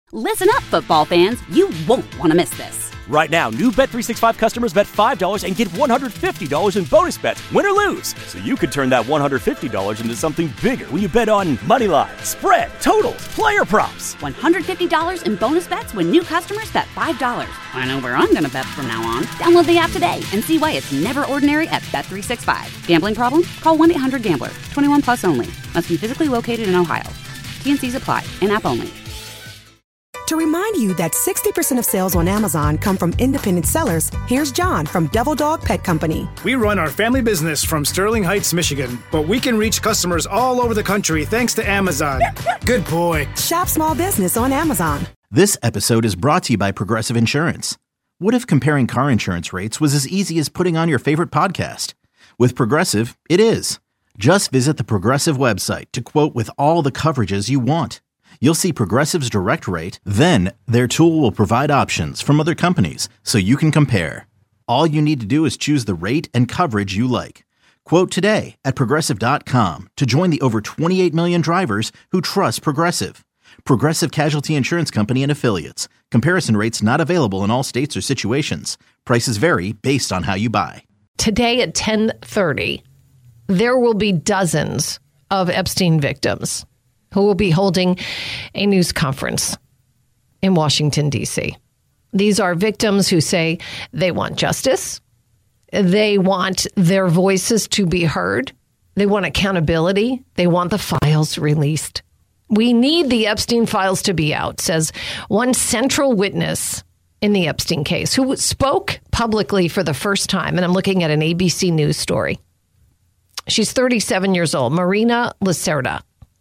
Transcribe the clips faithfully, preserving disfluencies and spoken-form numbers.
Listen up, football fans. You won't want to miss this. Right now, new Bet three sixty-five customers bet five dollars and get one hundred fifty dollars in bonus bets, win or lose. So you could turn that one hundred fifty dollars into something bigger when you bet on money line, spread, totals, player props. one hundred fifty dollars in bonus bets when new customers bet five dollars. I know where I'm going to bet from now on. Download the app today and see why it's never ordinary at Bet three sixty-five. Gambling problem? Call one eight hundred gambler. twenty-one plus only. Must be physically located in Ohio. T N Cs apply. In-app only. To remind you that sixty percent of sales on Amazon come from independent sellers, here's John from Devil Dog Pet Company. We run our family business from Sterling Heights, Michigan, but we can reach customers all over the country thanks to Amazon. Good boy. Shop small business on Amazon. This episode is brought to you by Progressive Insurance. What if comparing car insurance rates was as easy as putting on your favorite podcast? With Progressive, it is. Just visit the Progressive website to quote with all the coverages you want. You'll see Progressive's direct rate, then their tool will provide options from other companies so you can compare. All you need to do is choose the rate and coverage you like. Quote today at Progressive dot com to join the over twenty-eight million drivers who trust Progressive. Progressive Casualty Insurance Company and Affiliates. Comparison rates not available in all states or situations. Prices vary based on how you buy. Today at ten thirty, there will be dozens of Epstein victims who will be holding a news conference in Washington, D C. These are victims who say they want justice. They want their voices to be heard. They want accountability. They want the files released. We need the Epstein files to be out, says one central witness in the Epstein case who spoke publicly for the first time. And I'm looking at an A B C News story. She's thirty-seven years old, Marina Lacerda.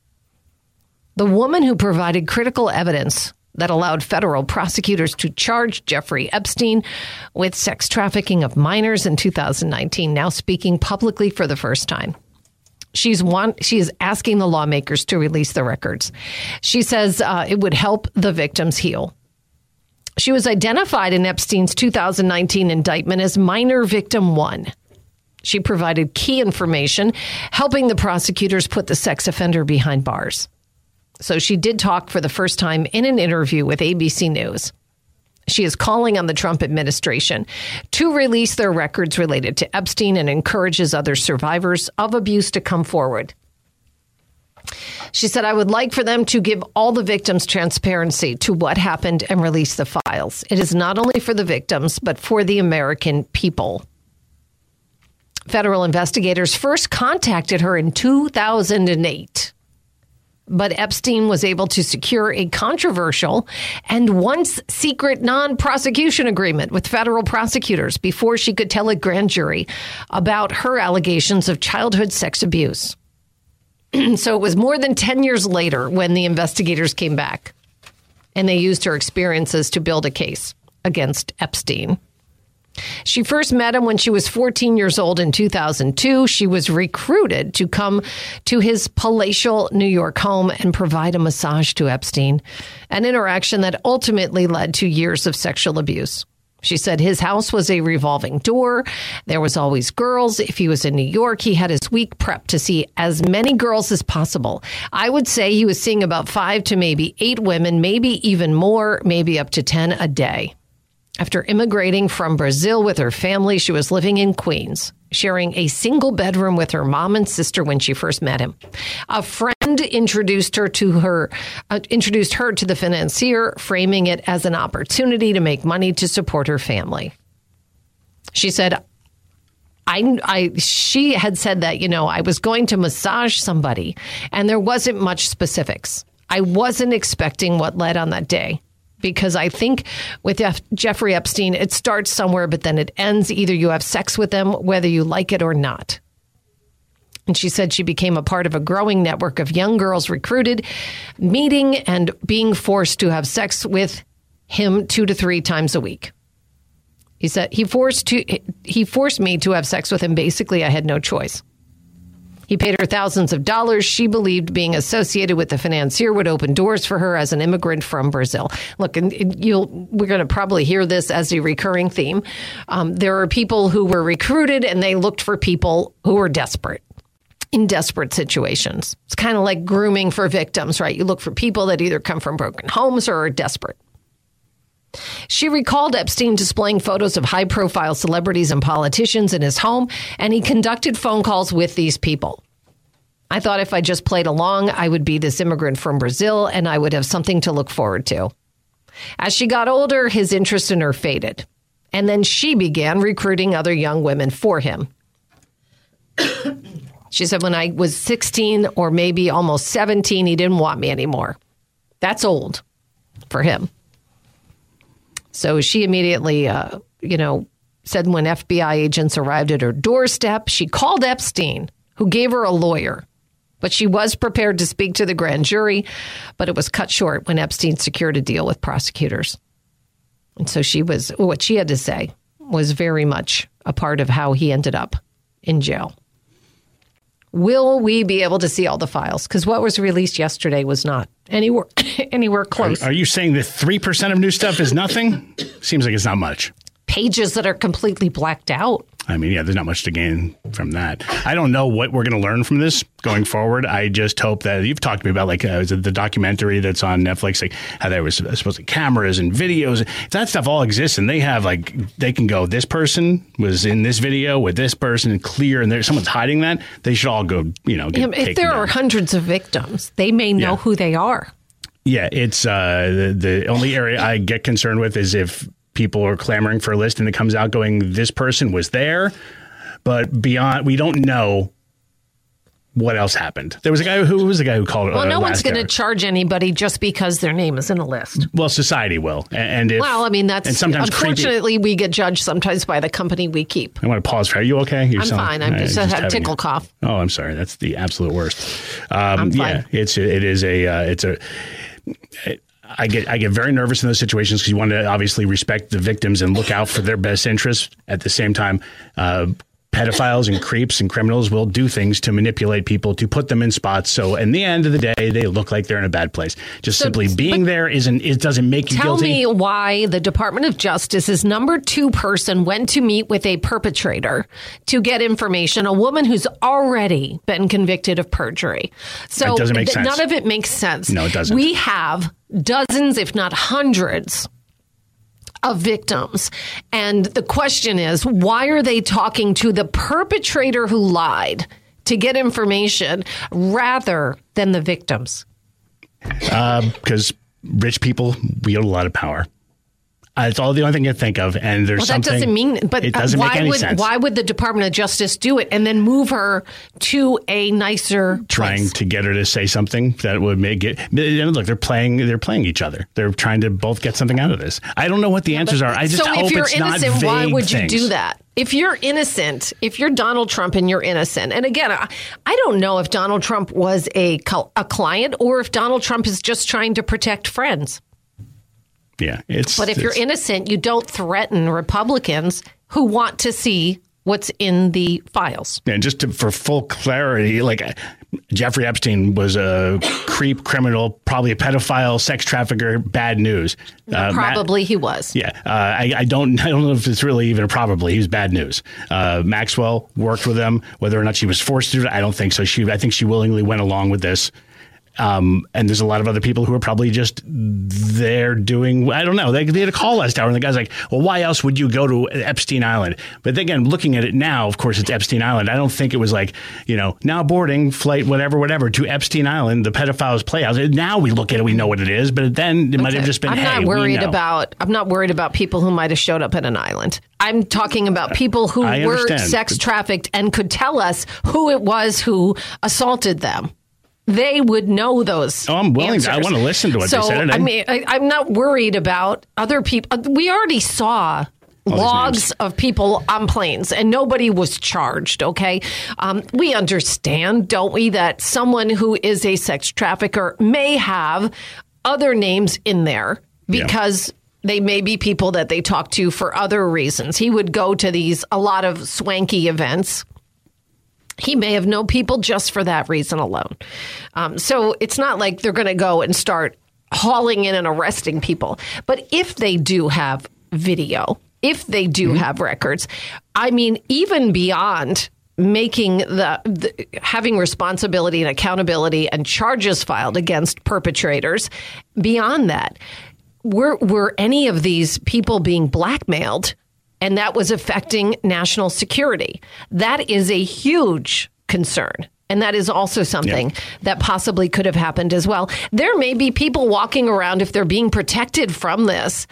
The woman who provided critical evidence that allowed federal prosecutors to charge Jeffrey Epstein with sex trafficking of minors in two thousand nineteen, now speaking publicly for the first time. She's one, she is asking the lawmakers to release the records. She says uh, it would help the victims heal. She was identified in Epstein's two thousand nineteen indictment as minor victim one. She provided key information, helping the prosecutors put the sex offender behind bars. So she did talk for the first time in an interview with A B C News. She is calling on the Trump administration to release their records related to Epstein and encourages other survivors of abuse to come forward. She said, I would like for them to give all the victims transparency to what happened and release the files. It is not only for the victims, but for the American people. Federal investigators first contacted her in two thousand eight. But Epstein was able to secure a controversial and once secret non-prosecution agreement with federal prosecutors before she could tell a grand jury about her allegations of childhood sex abuse. So it was more than ten years later when the investigators came back and they used her experiences to build a case against Epstein. She first met him when she was fourteen years old in two thousand two. She was recruited to come to his palatial New York home and provide a massage to Epstein, an interaction that ultimately led to years of sexual abuse. She said his house was a revolving door. There was always girls. If he was in New York, he had his week prepped to see as many girls as possible. I would say he was seeing about five to maybe eight women, maybe even more, maybe up to ten a day. After immigrating from Brazil with her family, she was living in Queens, sharing a single bedroom with her mom and sister when she first met him. A friend introduced her to her, uh, introduced her to the financier, framing it as an opportunity to make money to support her family. She said, I, I, she had said that, you know, I was going to massage somebody and there wasn't much specifics. I wasn't expecting what led on that day. Because I think with Jeff- Jeffrey Epstein, it starts somewhere, but then it ends. Either you have sex with them, whether you like it or not. And she said she became a part of a growing network of young girls recruited, meeting and being forced to have sex with him two to three times a week. He said he forced to he forced me to have sex with him. Basically, I had no choice. He paid her thousands of dollars. She believed being associated with the financier would open doors for her as an immigrant from Brazil. Look, and you'll we're going to probably hear this as a recurring theme. Um, there are people who were recruited and they looked for people who were desperate. in desperate situations. It's kind of like grooming for victims, right? You look for people that either come from broken homes or are desperate. She recalled Epstein displaying photos of high-profile celebrities and politicians in his home, and he conducted phone calls with these people. I thought if I just played along, I would be this immigrant from Brazil, and I would have something to look forward to. As she got older, his interest in her faded, and then she began recruiting other young women for him. She said, when I was sixteen or maybe almost seventeen, he didn't want me anymore. That's old for him. So she immediately, uh, you know, said when F B I agents arrived at her doorstep, she called Epstein, who gave her a lawyer. But she was prepared to speak to the grand jury, but it was cut short when Epstein secured a deal with prosecutors. And so she was, what she had to say was very much a part of how he ended up in jail. Will we be able to see all the files? Because what was released yesterday was not anywhere anywhere close. Are, are you saying that three percent of new stuff is nothing? Seems like it's not much. Pages that are completely blacked out. I mean, yeah, there's not much to gain from that. I don't know what we're going to learn from this going forward. I just hope that you've talked to me about like uh, the documentary that's on Netflix, like how there was supposed to cameras and videos. If that stuff all exists and they have like they can go, this person was in this video with this person and clear, and there's someone's hiding that. They should all go, you know, get yeah, if there down. are hundreds of victims, they may know Yeah. who they are. Yeah, it's uh, the the only area I get concerned with is if people are clamoring for a list and it comes out going, this person was there. But beyond, we don't know what else happened. There was a guy who, who was the guy who called it. Well, uh, no one's last going to hour. charge anybody just because their name is in a list. Well, society will. And, and if, Well, I mean, that's and sometimes unfortunately creepy. we get judged sometimes by the company we keep. I want to pause for. Are you okay? You're I'm sound- fine. I'm uh, just, I have having tickle a- cough. Oh, I'm sorry. That's the absolute worst. Um, I'm yeah, fine. it's it is a uh, it's a. It, I get I get very nervous in those situations because you want to obviously respect the victims and look out for their best interests. At the same time, uh, pedophiles and creeps and criminals will do things to manipulate people to put them in spots. So, in the end of the day, they look like they're in a bad place. Just So, simply being there isn't it doesn't make you Tell guilty. me why the Department of Justice's number two person went to meet with a perpetrator to get information, a woman who's already been convicted of perjury. So That doesn't make th- sense. none of it makes sense. No, it doesn't. We have dozens, if not hundreds, of victims. And the question is, why are they talking to the perpetrator who lied to get information rather than the victims? Because rich people wield a lot of power. Uh, it's all the only thing I can think of, and there's Well, that something. doesn't mean, but it uh, doesn't why make any would sense. why would the Department of Justice do it and then move her to a nicer Trying place? to get her to say something that would make it. Look, they're playing. They're playing each other. They're trying to both get something out of this. I don't know what the answers are. I just so hope if you're it's not innocent, why vague would you things. do that? If you're innocent, if you're Donald Trump and you're innocent, and again, I, I don't know if Donald Trump was a cl- a client or if Donald Trump is just trying to protect friends. Yeah, it's. But if you're it's- innocent, you don't threaten Republicans who want to see what's in the files. And just to, for full clarity, like uh, Jeffrey Epstein was a creep, criminal, probably a pedophile, sex trafficker. Bad news. Uh, Matt- Probably he was. Yeah, uh, I, I don't. I don't know if it's really even a probably. He was bad news. Uh, Maxwell worked with him. Whether or not she was forced to do it, I don't think so. She, I think she willingly went along with this. Um, and there's a lot of other people who are probably just there doing, I don't know. They, they had a call last hour and the guy's like, well, why else would you go to Epstein Island? But again, looking at it now, of course, it's Epstein Island. I don't think it was like, you know, now boarding flight, whatever, whatever, to Epstein Island, the pedophiles playhouse. Now we look at it, we know what it is. But then it might have just been, I'm hey, not we worried know. about. I'm not worried about people who might have showed up at an island. I'm talking about people who I were understand. sex trafficked and could tell us who it was who assaulted them. They would know those. Oh, I'm willing to- I answers. want to listen to what they so, said. I mean, I, I'm not worried about other people. We already saw these logs names. of people on planes and nobody was charged. OK, um, we understand, don't we, that someone who is a sex trafficker may have other names in there because they may be people that they talk to for other reasons. He would go to these a lot of swanky events. He may have known people just for that reason alone. Um, so it's not like they're going to go and start hauling in and arresting people. But if they do have video, if they do Mm-hmm. have records, I mean, even beyond making the, the having responsibility and accountability and charges filed against perpetrators. Beyond that, were were any of these people being blackmailed, and that was affecting national security? That is a huge concern. And that is also something yeah. that possibly could have happened as well. There may be people walking around, if they're being protected from this,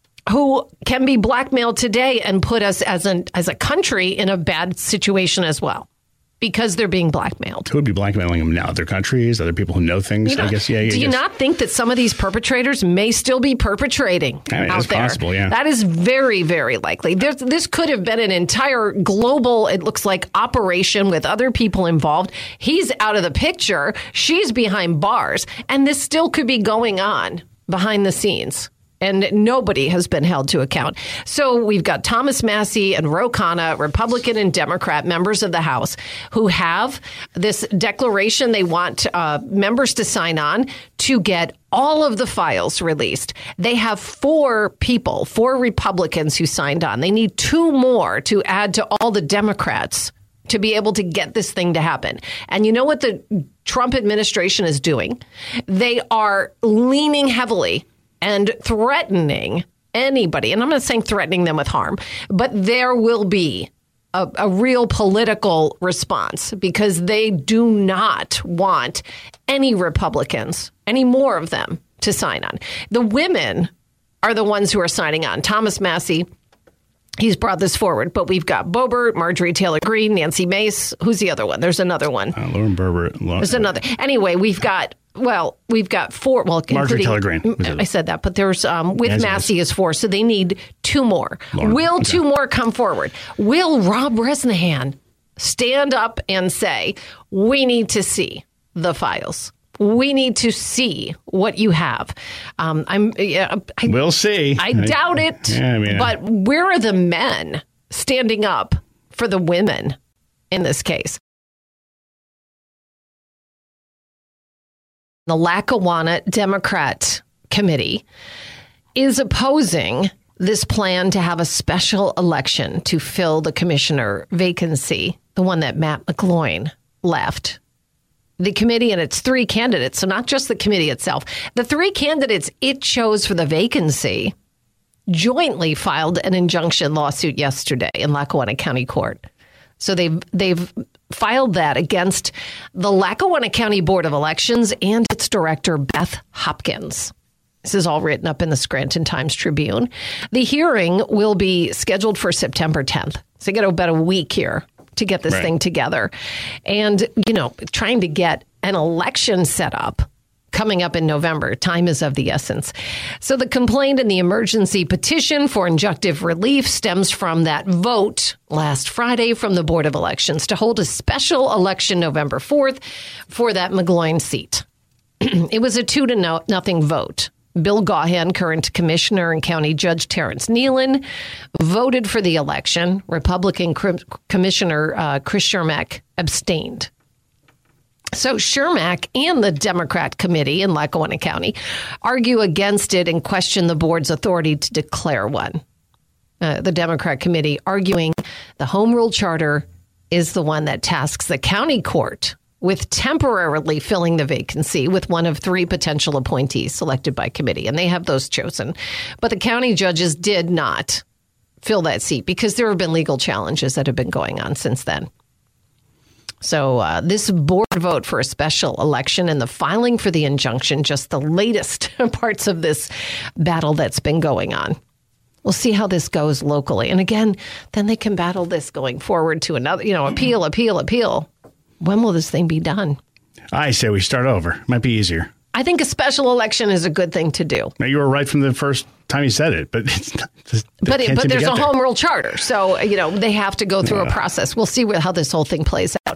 who can be blackmailed today and put us as an as a country in a bad situation as well, because they're being blackmailed. Who would be blackmailing them now? Other countries, other people who know things? You know, I guess, yeah. Do you guess. not think that some of these perpetrators may still be perpetrating I mean, out it's there? Possible, yeah. That is very, very likely. There's, this could have been an entire global, it looks like, operation with other people involved. He's out of the picture. She's behind bars. And this still could be going on behind the scenes. And nobody has been held to account. So we've got Thomas Massie and Ro Khanna, Republican and Democrat members of the House, who have this declaration they want uh, members to sign on to get all of the files released. They have four people, four Republicans who signed on. They need two more to add to all the Democrats to be able to get this thing to happen. And you know what the Trump administration is doing? They are leaning heavily and threatening anybody, and I'm not saying threatening them with harm, but there will be a, a real political response, because they do not want any Republicans, any more of them, to sign on. The women are the ones who are signing on. Thomas Massie, he's brought this forward, but we've got Boebert, Marjorie Taylor Greene, Nancy Mace. Who's the other one? There's another one. Uh, Lauren Boebert. There's another. Anyway, we've got... Well, we've got four. Well, Marjorie Taylor Greene. I said that, but there's um, with yes, Massie is four, so they need two more. Lauren, Will okay. two more come forward? Will Rob Bresnahan stand up and say, "We need to see the files. We need to see what you have"? Um, I'm. Yeah, I, we'll see. I doubt it. Yeah, I mean, but where are the men standing up for the women in this case? The Lackawanna Democrat Committee is opposing this plan to have a special election to fill the commissioner vacancy, the one that Matt McGloin left. The committee and its three candidates, so not just the committee itself, the three candidates it chose for the vacancy jointly filed an injunction lawsuit yesterday in Lackawanna County Court. So they've they've filed that against the Lackawanna County Board of Elections and its director, Beth Hopkins. This is all written up in the Scranton Times-Tribune. The hearing will be scheduled for September tenth. So you got about a week here to get this right. thing together. And, you know, trying to get an election set up coming up in November. Time is of the essence. So the complaint and the emergency petition for injunctive relief stems from that vote last Friday from the Board of Elections to hold a special election November fourth for that McGloin seat. It was a two to no, nothing vote. Bill Gaughan, current commissioner, and County Judge Terrence Nealon voted for the election. Republican cr- Commissioner uh, Chris Shermack abstained. So Shermack and the Democrat committee in Lackawanna County argue against it and question the board's authority to declare one. Uh, the Democrat committee arguing the home rule charter is the one that tasks the county court with temporarily filling the vacancy with one of three potential appointees selected by committee. And they have those chosen. But the county judges did not fill that seat because there have been legal challenges that have been going on since then. So uh, this board vote for a special election and the filing for the injunction, just the latest parts of this battle that's been going on. We'll see how this goes locally. And again, then they can battle this going forward to another, you know, appeal, appeal, appeal. When will this thing be done? I say we start over. Might be easier. I think a special election is a good thing to do. Now, you were right from the first time you said it, but it's not, just, but it, but there's a there. home rule charter, so you know they have to go through uh, a process. We'll see how this whole thing plays out.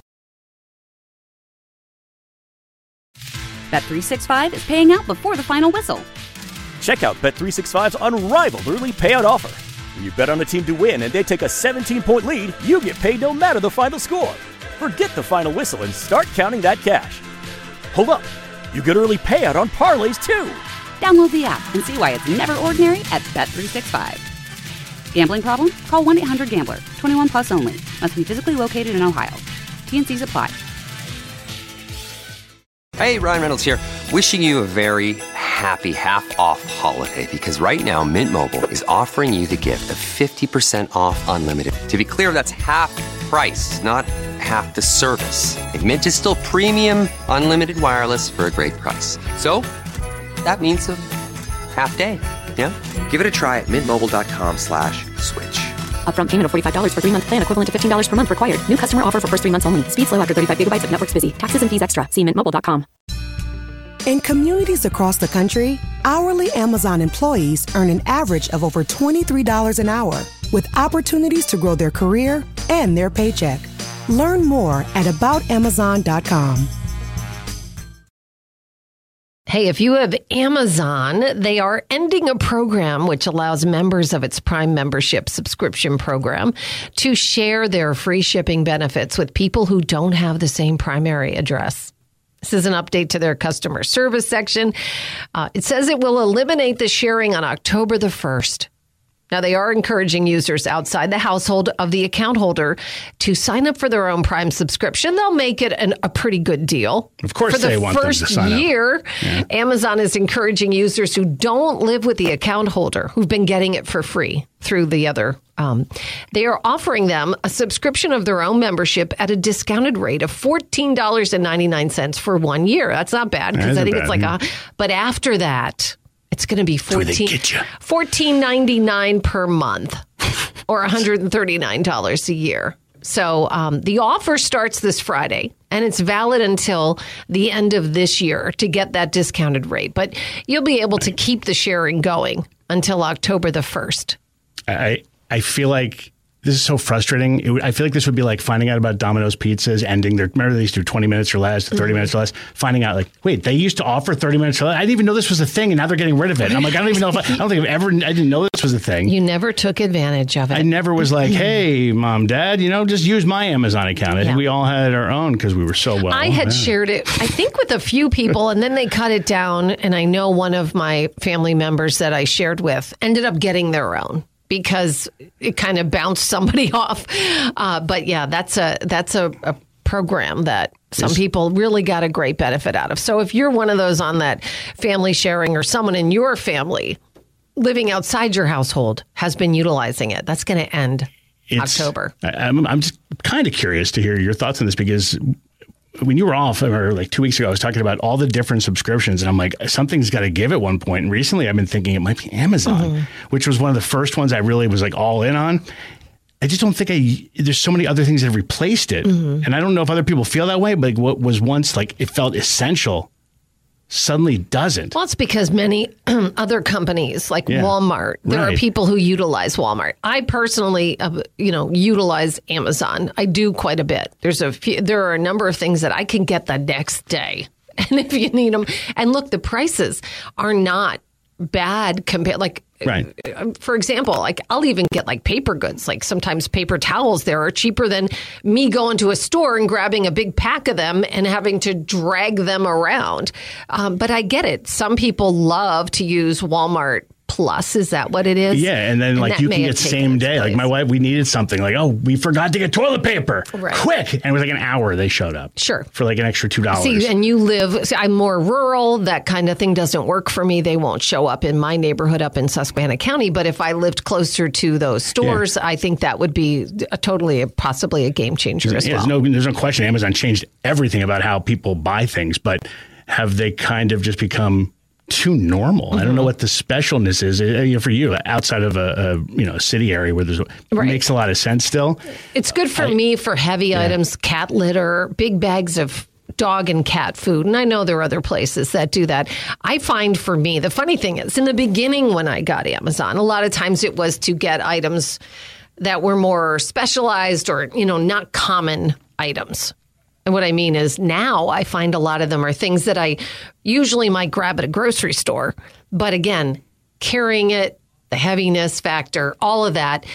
Bet three sixty-five is paying out before the final whistle. Check out Bet three sixty-five's unrivaled early payout offer. When you bet on a team to win and they take a seventeen-point lead, you get paid no matter the final score. Forget the final whistle and start counting that cash. Hold up. You get early payout on parlays, too. Download the app and see why it's never ordinary at Bet three sixty-five. Gambling problem? Call one eight hundred gambler. twenty-one plus only. Must be physically located in Ohio. T N Cs apply. Hey, Ryan Reynolds here. Wishing you a very happy half-off holiday, because right now Mint Mobile is offering you the gift of fifty percent off unlimited. To be clear, that's half price, not half the service. Like, Mint is still premium unlimited wireless for a great price. So that means a half day. Yeah? Give it a try at mintmobile.com slash switch. Upfront payment of forty-five dollars for three-month plan equivalent to fifteen dollars per month required. New customer offer for first three months only. Speed slow after thirty-five gigabytes if network's busy. Taxes and fees extra. See mint mobile dot com. In communities across the country, hourly Amazon employees earn an average of over twenty-three dollars an hour, with opportunities to grow their career and their paycheck. Learn more at about amazon dot com. Hey, if you have Amazon, they are ending a program which allows members of its Prime membership subscription program to share their free shipping benefits with people who don't have the same primary address. This is an update to their customer service section. Uh, it says it will eliminate the sharing on October the first. Now, they are encouraging users outside the household of the account holder to sign up for their own Prime subscription. They'll make it an, a pretty good deal. Of course, for the they want them to sign up. year, yeah. Amazon is encouraging users who don't live with the account holder, who've been getting it for free through the other. Um, they are offering them a subscription of their own membership at a discounted rate of fourteen dollars and ninety-nine cents for one year. That's not bad, because I think bad. it's like a. But after that, it's going to be fourteen ninety-nine per month, or one hundred thirty-nine dollars a year. So um, the offer starts this Friday, and it's valid until the end of this year to get that discounted rate. But you'll be able to keep the sharing going until October the first. I I feel like this is so frustrating. It, I feel like this would be like finding out about Domino's Pizzas ending their, remember they used to do twenty minutes or less, thirty mm-hmm. minutes or less, finding out like, wait, they used to offer thirty minutes or less. I didn't even know this was a thing, and now they're getting rid of it. And I'm like, I don't even know if I, I don't think I've ever, I didn't know this was a thing. You never took advantage of it. I never was like, hey, mom, dad, you know, just use my Amazon account. I yeah. think we all had our own because we were so well. I had man. shared it, I think, with a few people, and then they cut it down. And I know one of my family members that I shared with ended up getting their own, because it kind of bounced somebody off. Uh, but yeah, that's a that's a, a program that some yes. people really got a great benefit out of. So if you're one of those on that family sharing, or someone in your family living outside your household has been utilizing it, that's going to end it's, October. I, I'm, I'm just kind of curious to hear your thoughts on this, because when you were off, or like two weeks ago, I was talking about all the different subscriptions, and I'm like, something's got to give at one point. And recently I've been thinking it might be Amazon, mm-hmm. which was one of the first ones I really was like all in on. I just don't think I, there's so many other things that have replaced it. Mm-hmm. And I don't know if other people feel that way, but like what was once like, it felt essential suddenly doesn't. Well, it's because many other companies like yeah, Walmart, there right. are people who utilize Walmart. I personally, uh, you know, utilize Amazon. I do quite a bit. There's a few, there are a number of things that I can get the next day. And if you need them, and look, the prices are not bad compared, like, right. for example, like I'll even get like paper goods, like sometimes paper towels there are cheaper than me going to a store and grabbing a big pack of them and having to drag them around. Um, but I get it. Some people love to use Walmart Plus. Is that what it is? Yeah. And then and like you can get same day. Like my wife, we needed something like, oh, we forgot to get toilet paper. Right. Quick. And it was like an hour they showed up. Sure. For like an extra two dollars. See, and you live, see, I'm more rural. That kind of thing doesn't work for me. They won't show up in my neighborhood up in Susquehanna County. But if I lived closer to those stores, yeah. I think that would be a totally, a, possibly a game changer yeah, as well. There's no, there's no question. Amazon changed everything about how people buy things, but have they kind of just become too normal? Mm-hmm. I don't know what the specialness is, you know, for you outside of a, a you know a city area where there's right. makes a lot of sense still. It's good for I, me for heavy yeah. items, cat litter, big bags of dog and cat food. And I know there are other places that do that. I find for me, the funny thing is, in the beginning when I got Amazon, a lot of times it was to get items that were more specialized or, you know, not common items. And what I mean is now I find a lot of them are things that I usually might grab at a grocery store. But again, carrying it, the heaviness factor, all of that,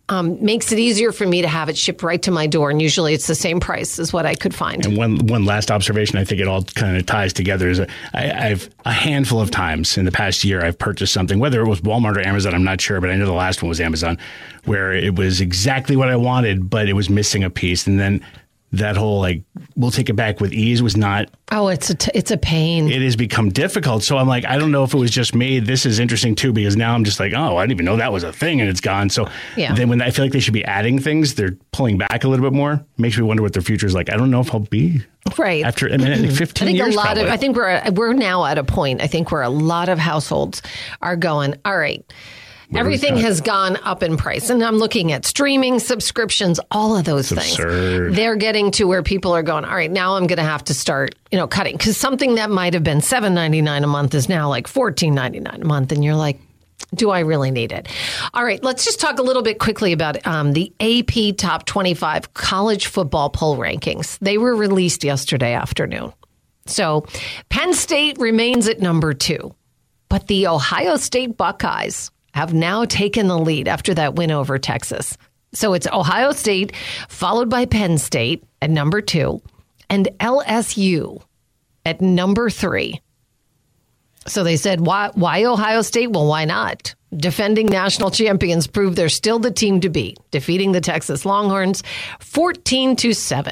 um, makes it easier for me to have it shipped right to my door. And usually it's the same price as what I could find. And one one last observation, I think it all kind of ties together, is I, I've a handful of times in the past year I've purchased something, whether it was Walmart or Amazon, I'm not sure, but I know the last one was Amazon, where it was exactly what I wanted, but it was missing a piece. And then that whole, like, we'll take it back with ease was not. Oh, it's a, t- it's a pain. It has become difficult. So I'm like, I don't know if it was just me. This is interesting, too, because now I'm just like, oh, I didn't even know that was a thing and it's gone. So yeah. then when I feel like they should be adding things, they're pulling back a little bit more. Makes me wonder what their future is like. I don't know if I'll be. Right. After I mean, fifteen I think years, a lot probably. of, I think we're, we're now at a point, I think, where a lot of households are going, all right, Where everything has gone up in price. And I'm looking at streaming, subscriptions, all of those It's things. absurd. They're getting to where people are going, all right, now I'm going to have to start, you know, cutting. Because something that might have been seven ninety-nine a month is now like fourteen ninety-nine a month. And you're like, do I really need it? All right, let's just talk a little bit quickly about um, the A P Top twenty-five college football poll rankings. They were released yesterday afternoon. So Penn State remains at number two, but the Ohio State Buckeyes have now taken the lead after that win over Texas. So it's Ohio State, followed by Penn State at number two, and L S U at number three. So they said, why, why Ohio State? Well, why not? Defending national champions prove they're still the team to beat, defeating the Texas Longhorns fourteen to seven.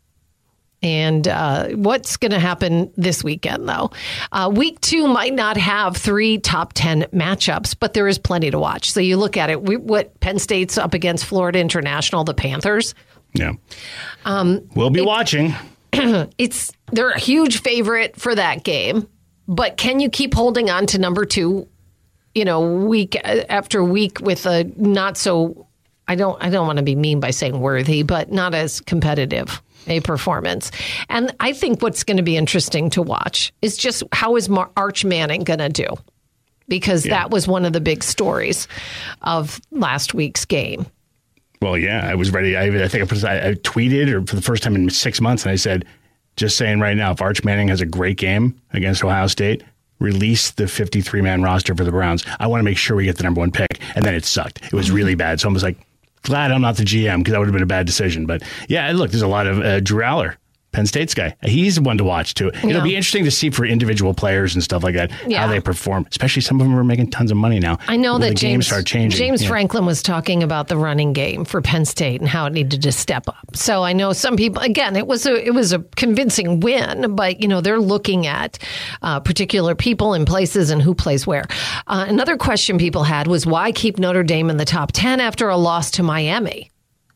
And uh, what's going to happen this weekend, though? Uh, week two might not have three top ten matchups, but there is plenty to watch. So you look at it, we, what Penn State's up against Florida International, the Panthers. Yeah. Um, we'll be it, watching. It's they're a huge favorite for that game. But can you keep holding on to number two, you know, week after week with a not so, I don't I don't want to be mean by saying worthy, but not as competitive a performance. And I think what's going to be interesting to watch is just how is Mar- Arch Manning going to do? Because yeah. that was one of the big stories of last week's game. Well, yeah, I was ready. I, I think I, put, I, I tweeted or for the first time in six months, and I said, just saying right now, if Arch Manning has a great game against Ohio State, release the fifty-three man roster for the Browns. I want to make sure we get the number one pick. And then it sucked. It was really bad. So I was like, glad I'm not the G M because that would have been a bad decision. But yeah, look, there's a lot of uh, Drew Aller, Penn State's guy. He's one to watch too. It'll yeah. be interesting to see for individual players and stuff like that, yeah. how they perform, especially some of them are making tons of money now. I know that the James, games start changing. James yeah. Franklin was talking about the running game for Penn State and how it needed to step up. So I know some people, again, it was a, it was a convincing win, but you know, they're looking at uh, particular people and places and who plays where. Uh, another question people had was why keep Notre Dame in the top ten after a loss to Miami?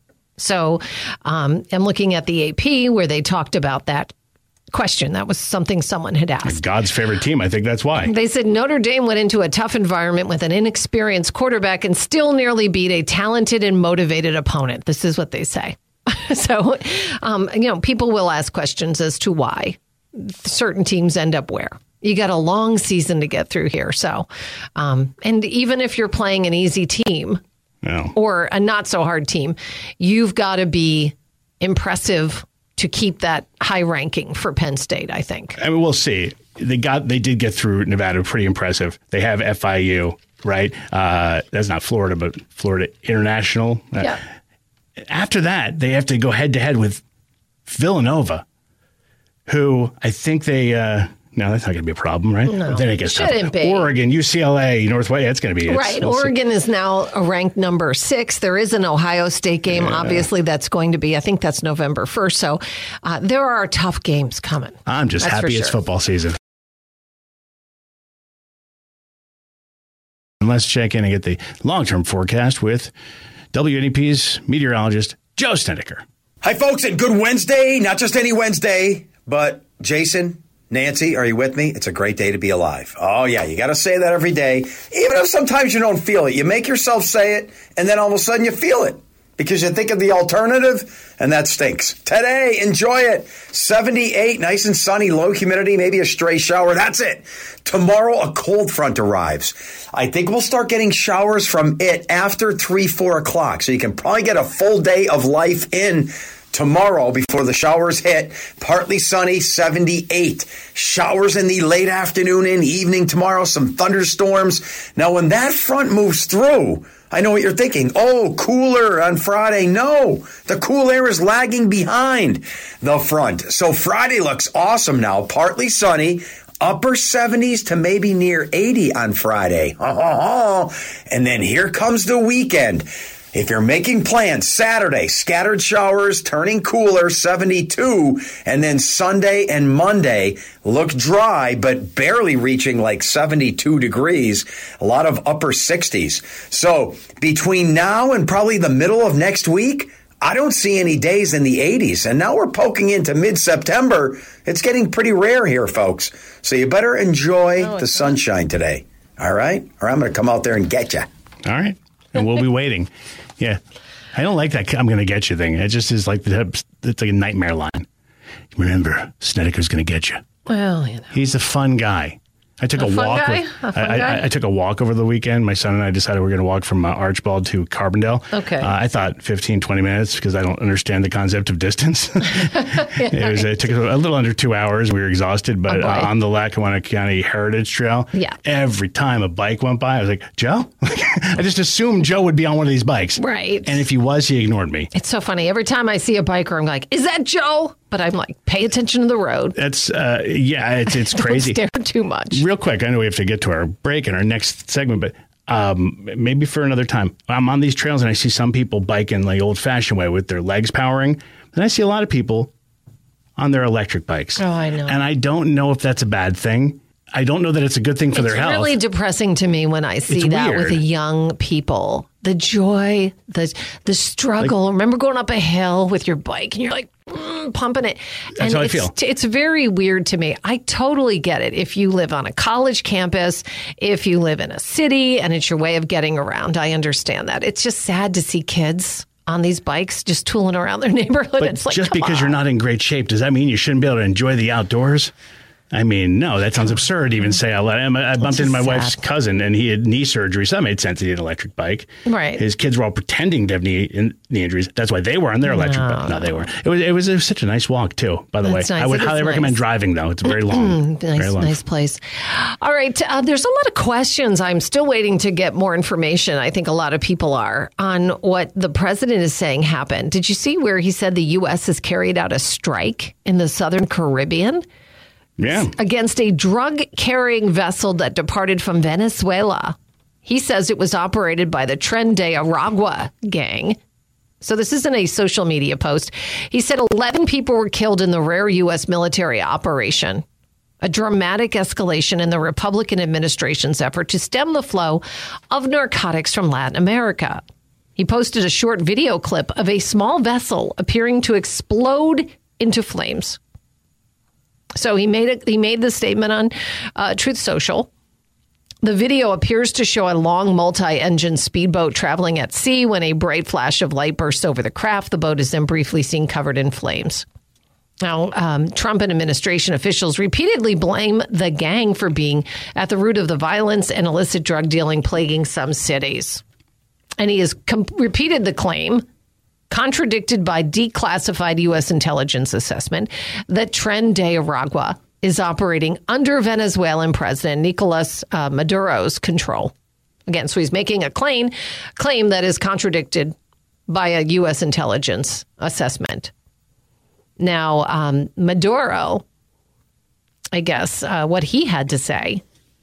So um, I'm looking at the A P where they talked about that question. That was something someone had asked. God's favorite team. I think that's why. They said Notre Dame went into a tough environment with an inexperienced quarterback and still nearly beat a talented and motivated opponent. This is what they say. So, um, you know, people will ask questions as to why certain teams end up where. You got a long season to get through here. So, um, and even if you're playing an easy team, no. or a not so hard team, you've got to be impressive to keep that high ranking for Penn State, I think. I mean, we'll see. They got, they did get through Nevada, pretty impressive. They have F I U, right? Uh, that's not Florida, but Florida International. Uh, yeah. After that, they have to go head to head with Villanova, who I think they. Uh, No, that's not going to be a problem, right? No, then it gets shouldn't tough. be. Oregon, U C L A, Northwest, it's going to be. Right. Oregon is now ranked number six. There is an Ohio State game. Yeah. Obviously, that's going to be, I think that's November first. So uh, there are tough games coming. I'm just that's happy sure. it's football season. And let's check in and get the long-term forecast with W N E P's meteorologist, Joe Snedeker. Hi, folks, and good Wednesday. Not just any Wednesday, but Jason, Nancy, are you with me? It's a great day to be alive. Oh, yeah, you got to say that every day, even if sometimes you don't feel it. You make yourself say it, and then all of a sudden you feel it because you think of the alternative, and that stinks. Today, enjoy it. seventy-eight, nice and sunny, low humidity, maybe a stray shower. That's it. Tomorrow, a cold front arrives. I think we'll start getting showers from it after three, four o'clock, so you can probably get a full day of life in tomorrow before the showers hit. Partly sunny, seventy-eight. Showers in the late afternoon and evening tomorrow, some thunderstorms. Now, when that front moves through, I know what you're thinking. Oh, cooler on Friday. No, the cool air is lagging behind the front. So Friday looks awesome now. Partly sunny, upper seventies to maybe near eighty on Friday. And then here comes the weekend. If you're making plans, Saturday, scattered showers, turning cooler, seventy-two, and then Sunday and Monday look dry, but barely reaching like seventy-two degrees, a lot of upper sixties. So between now and probably the middle of next week, I don't see any days in the eighties. And now we're poking into mid-September. It's getting pretty rare here, folks. So you better enjoy oh, the sunshine not. today. All right? Or I'm going to come out there and get you. All right. And we'll be waiting. Yeah. I don't like that I'm going to get you thing. It just is like, the, it's like a nightmare line. Remember, Snedeker's going to get you. Well, you know. He's a fun guy. I took a, a walk. Guy? With, a fun I, guy? I, I took a walk over the weekend. My son and I decided we we're going to walk from uh, Archbald to Carbondale. Okay. Uh, I thought fifteen, twenty minutes because I don't understand the concept of distance. it, was, it took a little under two hours. We were exhausted, but oh uh, on the Lackawanna County Heritage Trail, yeah. every time a bike went by, I was like, Joe? I just assumed Joe would be on one of these bikes. Right. And if he was, he ignored me. It's so funny. Every time I see a biker, I'm like, is that Joe? But I'm like, pay attention to the road. That's, uh, yeah, it's it's crazy. Don't stare too much. Real quick, I know we have to get to our break in our next segment, but um, maybe for another time. I'm on these trails and I see some people biking like old-fashioned way with their legs powering. And I see a lot of people on their electric bikes. Oh, I know. And I don't know if that's a bad thing. I don't know that it's a good thing for it's their health. It's really depressing to me when I see it's that weird. with the young people. The joy, the the struggle. Like, remember going up a hill with your bike and you're like mm, pumping it. That's and how it's, I feel. It's very weird to me. I totally get it. If you live on a college campus, if you live in a city and it's your way of getting around, I understand that. It's just sad to see kids on these bikes just tooling around their neighborhood. But it's like, just because on. you're not in great shape, does that mean you shouldn't be able to enjoy the outdoors? I mean, no, that sounds absurd to even say out loud. I bumped into my sad. wife's cousin, and he had knee surgery, so that made sense. He had an electric bike. Right. His kids were all pretending to have knee, in, knee injuries. That's why they were on their electric no, bike. No, no. they weren't. It was, it was it was such a nice walk, too, by the That's way. nice. I would it highly recommend nice. driving, though. It's very long. nice, very long. nice place. All right. Uh, there's a lot of questions. I'm still waiting to get more information. I think a lot of people are on what the president is saying happened. Did you see where he said the U S has carried out a strike in the Southern Caribbean? Yeah. Against a drug-carrying vessel that departed from Venezuela. He says it was operated by the Tren de Aragua gang. So this isn't a social media post. He said eleven people were killed in the rare U S military operation. A dramatic escalation in the Republican administration's effort to stem the flow of narcotics from Latin America. He posted a short video clip of a small vessel appearing to explode into flames. So he made it. He made the statement on uh, Truth Social. The video appears to show a long multi-engine speedboat traveling at sea when a bright flash of light bursts over the craft. The boat is then briefly seen covered in flames. Now, um, Trump and administration officials repeatedly blame the gang for being at the root of the violence and illicit drug dealing plaguing some cities. And he has com- repeated the claim, contradicted by declassified U S intelligence assessment, that Tren de Aragua is operating under Venezuelan President Nicolas uh, Maduro's control. Again, so he's making a claim, claim that is contradicted by a U S intelligence assessment. Now, um, Maduro, I guess, uh, what he had to say,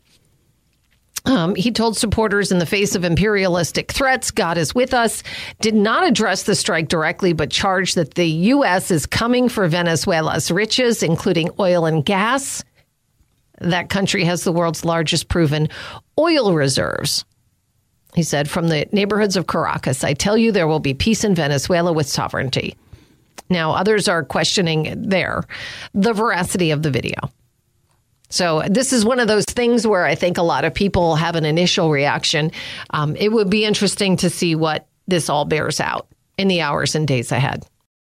Um, he told supporters in the face of imperialistic threats, God is with us, did not address the strike directly, but charged that the U S is coming for Venezuela's riches, including oil and gas. That country has the world's largest proven oil reserves. He said, from the neighborhoods of Caracas, I tell you there will be peace in Venezuela with sovereignty. Now, others are questioning there the veracity of the video. So this is one of those things where I think a lot of people have an initial reaction. Um, it would be interesting to see what this all bears out in the hours and days ahead.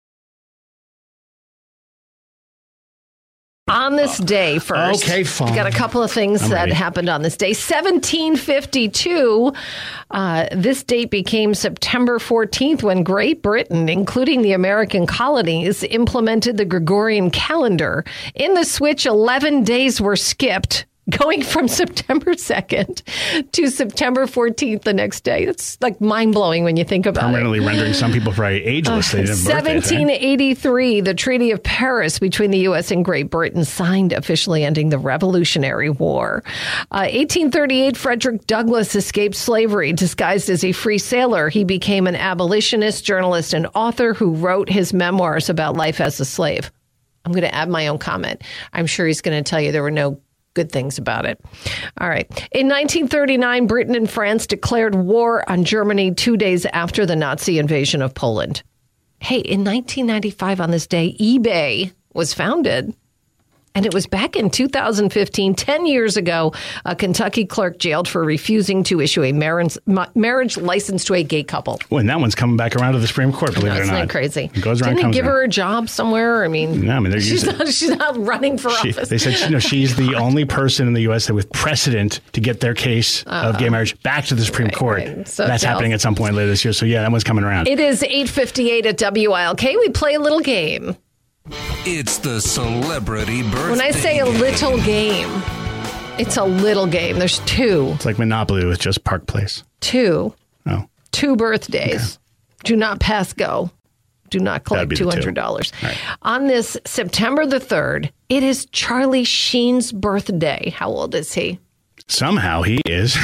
On this day first, okay, fine. we got a couple of things I'm that ready. happened on this day. seventeen fifty-two, uh, this date became September fourteenth when Great Britain, including the American colonies, implemented the Gregorian calendar. In the switch, eleven days were skipped going from September second to September fourteenth the next day. It's like mind-blowing when you think about Permanently it. Permanently rendering some people probably ageless. They didn't have birthdays, seventeen eighty-three, right? The Treaty of Paris between the U S and Great Britain signed, officially ending the Revolutionary War. Uh, eighteen thirty-eight, Frederick Douglass escaped slavery. Disguised as a free sailor, he became an abolitionist, journalist, and author who wrote his memoirs about life as a slave. I'm going to add my own comment. I'm sure he's going to tell you there were no good things about it. All right. In nineteen thirty-nine, Britain and France declared war on Germany two days after the Nazi invasion of Poland. Hey, in nineteen ninety-five on this day, eBay was founded. And it was back in two thousand fifteen, ten years ago, a Kentucky clerk jailed for refusing to issue a marriage, marriage license to a gay couple. Well, and that one's coming back around to the Supreme Court, believe no, it or not. not. Isn't that crazy? It goes around, Didn't comes they give around. her a job somewhere? I mean, no, I mean they're she's, using, not, she's not running for she, office. They said you know, she's the only person in the U S that with precedent to get their case uh, of gay marriage back to the Supreme right, Court. Right. So That's happening at some point later this year. So, yeah, that one's coming around. It is eight fifty-eight at W I L K. We play a little game. It's the celebrity birthday. When I say a little game, it's a little game. There's two. It's like Monopoly with just Park Place. Two. Oh. Two birthdays. Okay. Do not pass go. Do not collect two hundred dollars. Right. On this September the third, it is Charlie Sheen's birthday. How old is he? Somehow he is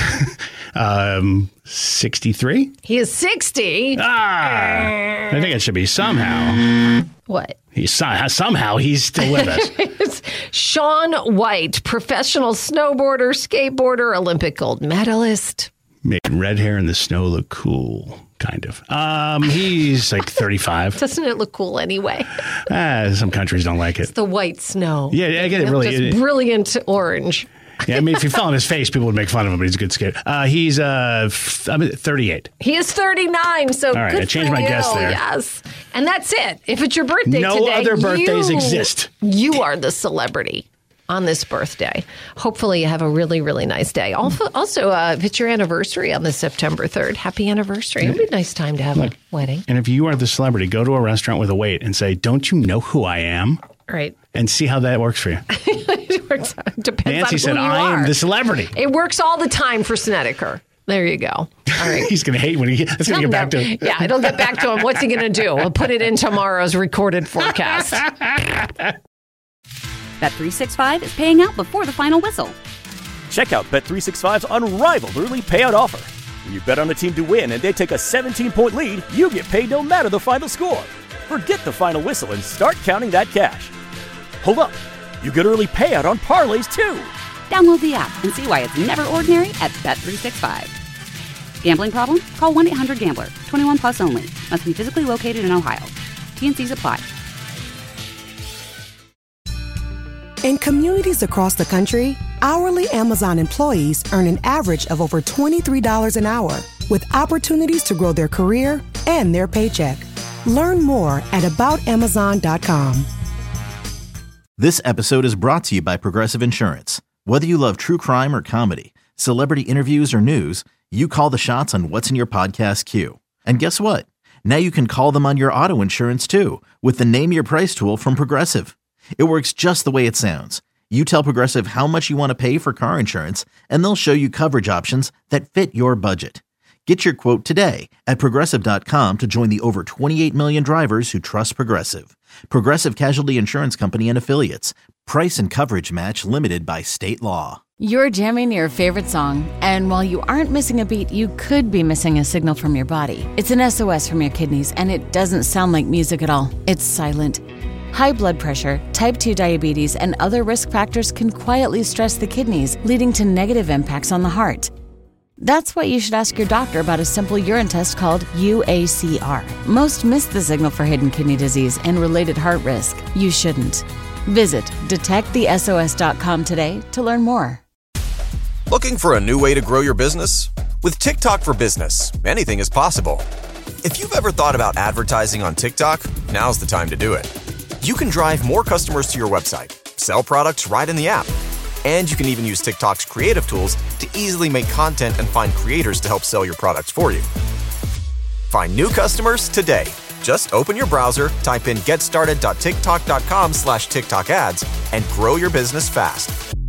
um, sixty-three. He is sixty. Ah, I think it should be somehow. What? He's somehow he's still with us. It's Shaun White, professional snowboarder, skateboarder, Olympic gold medalist. Making red hair in the snow look cool, kind of. Um, he's like thirty-five. Doesn't it look cool anyway? Ah, some countries don't like it. It's the white snow. Yeah, I get it. Really, just it, brilliant orange. Yeah, I mean, if you fell on his face, people would make fun of him, but he's a good skater. Uh, he's uh, f- I mean, thirty-eight. He is thirty-nine, so all right, good I changed for my you. guess there. Yes, and that's it. If it's your birthday no today, other birthdays you, exist. You are the celebrity on this birthday. Hopefully, you have a really, really nice day. Also, also uh, if it's your anniversary on the September third, happy anniversary. It would be a nice time to have Look, a wedding. And if you are the celebrity, go to a restaurant with a wait and say, "Don't you know who I am?" Right. And see how that works for you. It works, depends Nancy on said, who you I are. am the celebrity. It works all the time for Snedeker. There you go. All right. He's going to hate when he gets going to get back to him. Yeah, it'll get back to him. What's he going to do? We'll put it in tomorrow's recorded forecast. Bet three sixty-five is paying out before the final whistle. Check out Bet three sixty-five's unrivaled early payout offer. When you bet on a team to win and they take a seventeen-point lead, you get paid no matter the final score. Forget the final whistle and start counting that cash. Hold up. You get early payout on parlays, too. Download the app and see why it's never ordinary at Bet three sixty-five. Gambling problem? Call one eight hundred gambler. twenty-one plus only. Must be physically located in Ohio. T N Cs apply. In communities across the country, hourly Amazon employees earn an average of over twenty-three dollars an hour, with opportunities to grow their career and their paycheck. Learn more at about amazon dot com. This episode is brought to you by Progressive Insurance. Whether you love true crime or comedy, celebrity interviews or news, you call the shots on what's in your podcast queue. And guess what? Now you can call them on your auto insurance too, with the Name Your Price tool from Progressive. It works just the way it sounds. You tell Progressive how much you want to pay for car insurance, and they'll show you coverage options that fit your budget. Get your quote today at Progressive dot com to join the over twenty-eight million drivers who trust Progressive. Progressive Casualty Insurance Company and Affiliates. Price and coverage match limited by state law. You're jamming your favorite song, and while you aren't missing a beat, you could be missing a signal from your body. It's an S O S from your kidneys, and it doesn't sound like music at all. It's silent. High blood pressure, type two diabetes, and other risk factors can quietly stress the kidneys, leading to negative impacts on the heart. That's why you should ask your doctor about a simple urine test called U A C R. Most miss the signal for hidden kidney disease and related heart risk. You shouldn't. Visit detect the S O S dot com today to learn more. Looking for a new way to grow your business? With TikTok for Business, anything is possible. If you've ever thought about advertising on TikTok, now's the time to do it. You can drive more customers to your website, sell products right in the app, and you can even use TikTok's creative tools to easily make content and find creators to help sell your products for you. Find new customers today. Just open your browser, type in getstarted dot tiktok dot com slash TikTok ads, and grow your business fast.